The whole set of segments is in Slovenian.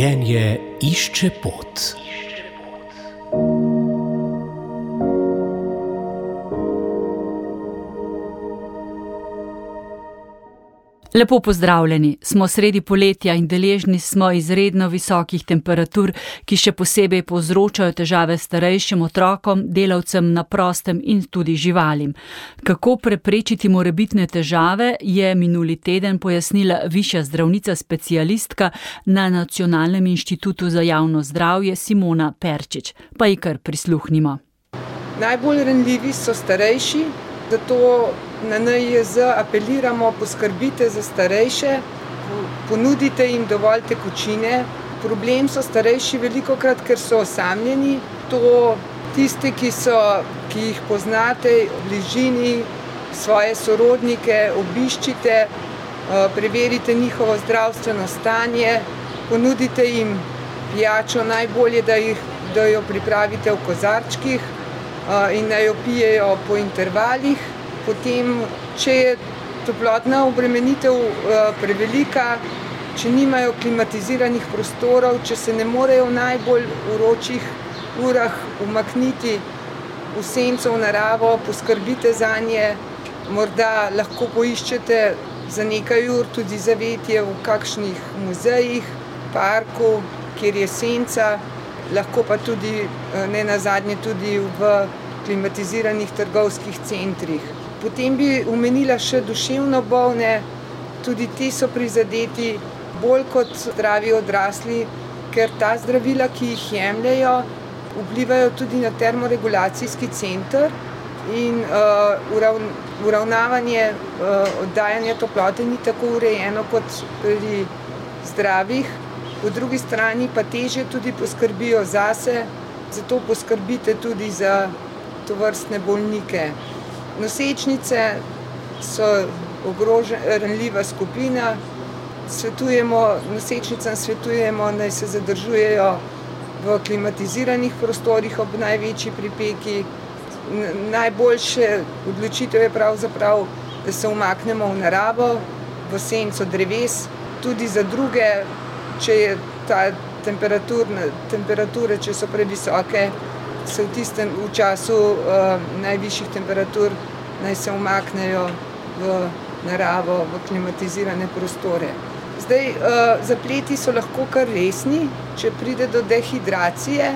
Življenje išče pot. Lepo pozdravljeni. Smo sredi poletja in deležni smo izredno visokih temperatur, ki še posebej povzročajo težave starejšim otrokom, delavcem na prostem in tudi živalim. Kako preprečiti morebitne težave, je minuli teden pojasnila višja zdravnica specialistka na Nacionalnem inštitutu za javno zdravje Simona Perčič. Pa ji kar prisluhnimo. Najbolj ranljivi so starejši, zato na NIJZ apeliramo, poskrbite za starejše, ponudite jim dovolj tekočine. Problem so starejši velikokrat, ker so osamljeni. To tisti, ki jih poznate v bližini, svoje sorodnike, obiščite, preverite njihovo zdravstveno stanje, ponudite jim pijačo, najbolje, da jo pripravite v kozarčkih in naj jo pijejo po intervalih. Potem, če je toplotna obremenitev prevelika, če nimajo klimatiziranih prostorov, če se ne morejo v najbolj vročih urah umakniti v senco, v naravo, poskrbite zanje. Morda lahko poiščete za nekaj ur tudi zavetje v kakšnih muzejih, parku, kjer je senca, lahko pa tudi nenazadnje tudi v klimatiziranih trgovskih centrih. Potem bi omenila še duševno bolne, tudi ti so prizadeti bolj kot zdravi odrasli, ker ta zdravila, ki jih jemljejo, vplivajo tudi na termoregulacijski center in uravnavanje oddajanja toplote ni tako urejeno kot pri zdravih. Po drugi strani pa težje tudi poskrbijo zase, zato poskrbite tudi za tovrstne bolnike. Nosečnice so ranljiva skupina. Nosečnicam svetujemo, naj se zadržujejo v klimatiziranih prostorih ob največji pripeki. Najboljše odločitev je pravzaprav, da se umaknemo v naravo, v senco dreves, tudi za druge, če je ta temperature, če so previsoke, se v času najvišjih temperatur naj se umaknejo v naravo, v klimatizirane prostore. Zdaj, zapleti so lahko kar resni, če pride do dehidracije,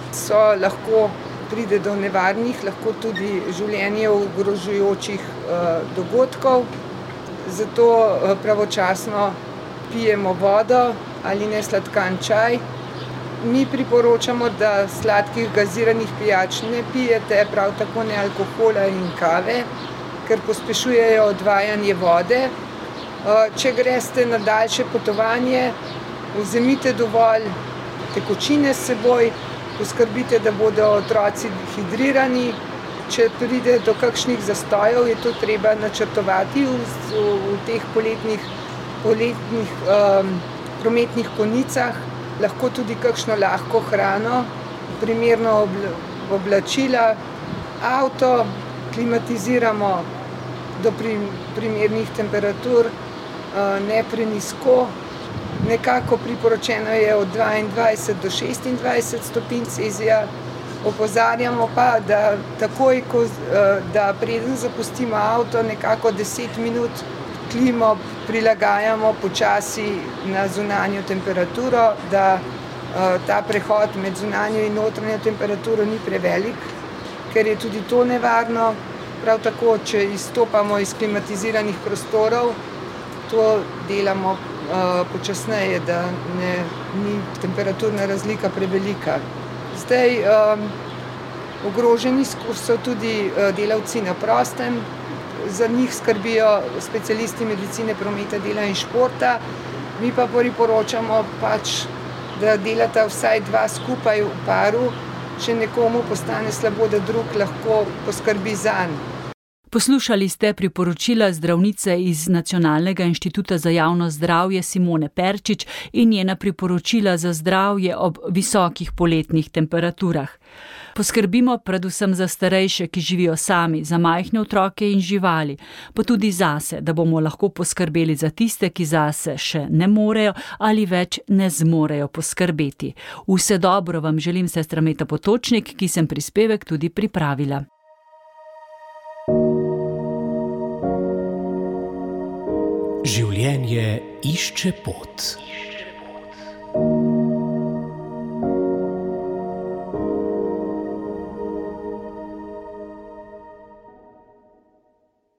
pride do nevarnih, lahko tudi življenje ogrožajočih dogodkov, zato pravočasno pijemo vodo ali nesladkan čaj. Mi priporočamo, da sladkih gaziranih pijač ne pijete, prav tako ne alkohola in kave, ker pospešujejo odvajanje vode. Če greste na daljše potovanje, vzemite dovolj tekočine s seboj, poskrbite, da bodo otroci hidrirani. Če pride do kakšnih zastojev, je to treba načrtovati v teh poletnih prometnih konicah. Lahko tudi kakšno lahko hrano, primerno oblačila, avto klimatiziramo do primernih temperatur, ne prenizko. Nekako priporočeno je od 22 do 26 stopinj Celzija. Opozarjamo pa, da preden zapustimo avto, nekako 10 minut klimo prilagajamo počasi na zunanjo temperaturo, da ta prehod med zunanjo in notranjo temperaturo ni prevelik, ker je tudi to nevarno. Prav tako, če izstopamo iz klimatiziranih prostorov, to delamo počasneje, da ni temperaturna razlika prevelika. Zdaj, ogroženi so tudi delavci na prostem. Za njih skrbijo specialisti medicine, prometa, dela in športa. Mi pa priporočamo da delata vsaj dva skupaj v paru. Če nekomu postane slabo, da drug lahko poskrbi zanj. Poslušali ste priporočila zdravnice iz Nacionalnega inštituta za javno zdravje Simone Perčič in njena priporočila za zdravje ob visokih poletnih temperaturah. Poskrbimo predvsem za starejše, ki živijo sami, za majhne otroke in živali, pa tudi zase, da bomo lahko poskrbeli za tiste, ki zase še ne morejo ali več ne zmorejo poskrbeti. Vse dobro vam želim, sestra Meta Potočnik, ki sem prispevek tudi pripravila. Življenje išče pot.